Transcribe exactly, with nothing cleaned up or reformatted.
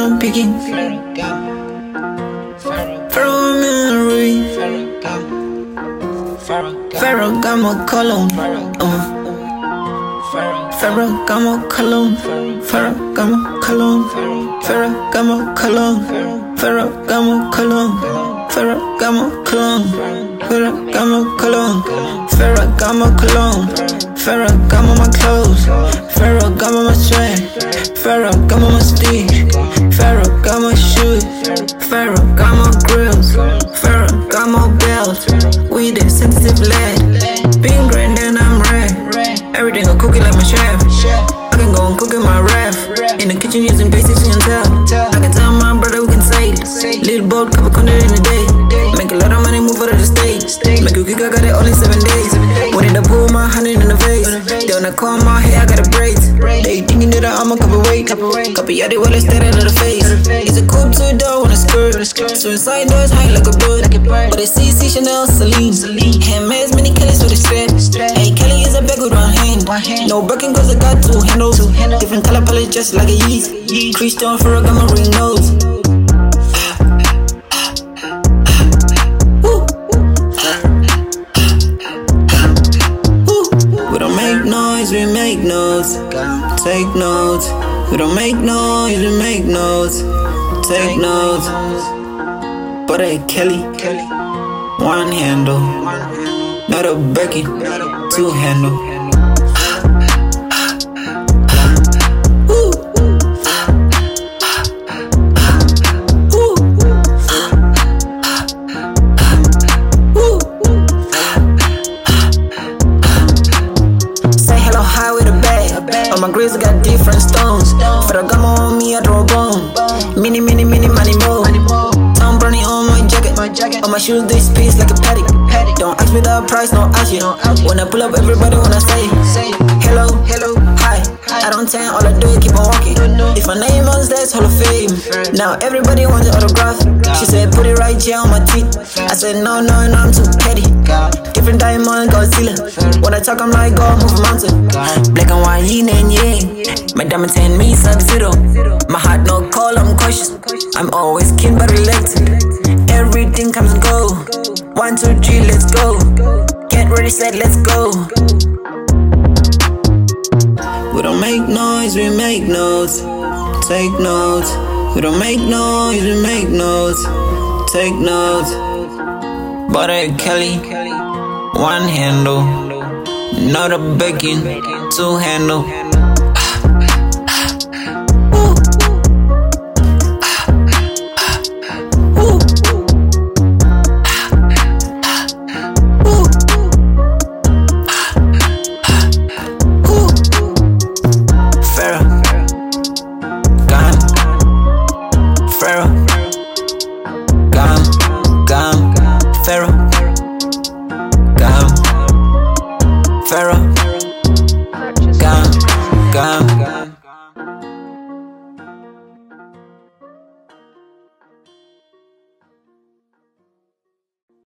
no picking. Ferragamo, Ferragamo cologne. Uh. Ferragamo cologne. Ferragamo cologne. Ferragamo cologne. Ferragamo cologne. Ferragamo cologne. Ferragamo cologne. Ferragamo cologne. Ferragamo my clothes. Ferragamo my swag. Ferragamo my stitch. Ferragamo shoes. Ferragamo grills. Ferragamo belts. We the sensitive lad. Being grand and I'm red. Everything I cook it like my chef. I can go and cook in my ref. In the kitchen using basics you can tell. I can tell my brother we can sail. Little boat, couple hundred in a day. Make a lot of money, move out of the state. Make you kick, I got it only seven days. When in the pool, my hundred in the face. They wanna call my hair, I got a braids. They thinking that I'm a couple weight. Couple yardie while I stare out of the face. It's a coupe to the door on a skirt. Suicide doors high like a bird. But they see C Chanel, Celine. Handmaids, many Kellys with a strap. Hey, Kelly is a bag with one hand. No Birkin cause I got two handles. Different color palette just like a yeast. Christian Ferragamo ring nose. We don't make noise, we make notes. Take notes. We don't make noise, we make notes. Take notes. But hey, Kelly, one handle. Not a Becky, two handle. On my grades, I got different stones. Ferragamo on me, I throw a bone. Mini, mini, mini, money mo. Tom Brownie on my jacket. On my shoes, they space like a paddock. Don't ask me the price, no ask you. When I pull up, everybody wanna say hello, hello, hi. I don't tell, all I do is keep on walking. If my name on that's Hall of Fame. Now everybody wants an autograph. She said, put it right here on my teeth. I said, no, no, no, I'm too petty. Different diamond, Godzilla. When I talk, I'm like, go move a mountain. Black and white, yin and yang. My diamond ten me sub-zero. My heart no call, I'm cautious. I'm always keen but relaxed. Everything comes and go. One, two, three, let's go. Get ready, set, let's go. We don't make noise, we make notes. Take notes. We don't make noise, we make notes. Take notes. But hey, Kelly, one handle. Not a Birkin, two handle. Ferragamo, Ferragamo,